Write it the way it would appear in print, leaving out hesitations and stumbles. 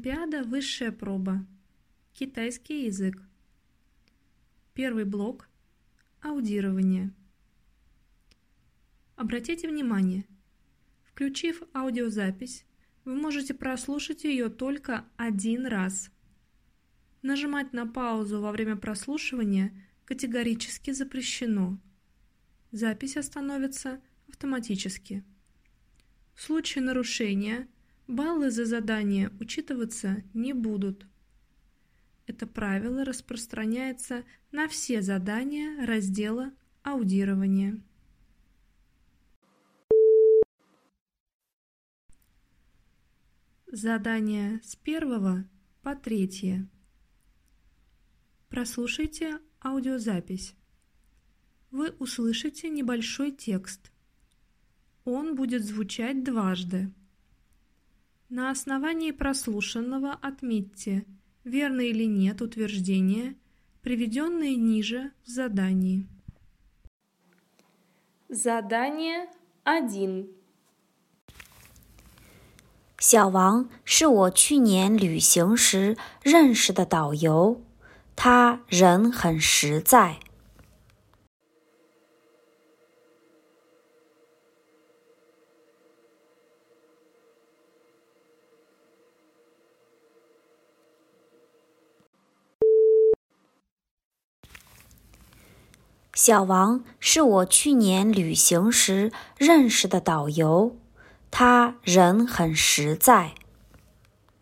Олимпиада «Высшая проба». Китайский язык. Первый блок – аудирование. Обратите внимание, включив аудиозапись, вы можете прослушать ее только один раз. Нажимать на паузу во время прослушивания категорически запрещено. Запись остановится автоматически. В случае нарушения баллы за задание учитываться не будут. Это правило распространяется на все задания раздела «Аудирование». Задания с 1 по 3. Прослушайте аудиозапись. Вы услышите небольшой текст. Он будет звучать дважды. На основании прослушанного отметьте, верно или нет утверждения, приведенные ниже в задании. Задание 1. 小王是我去年旅行时认识的导游，他人很实在。小王是我去年旅行时认识的导游，他人很实在。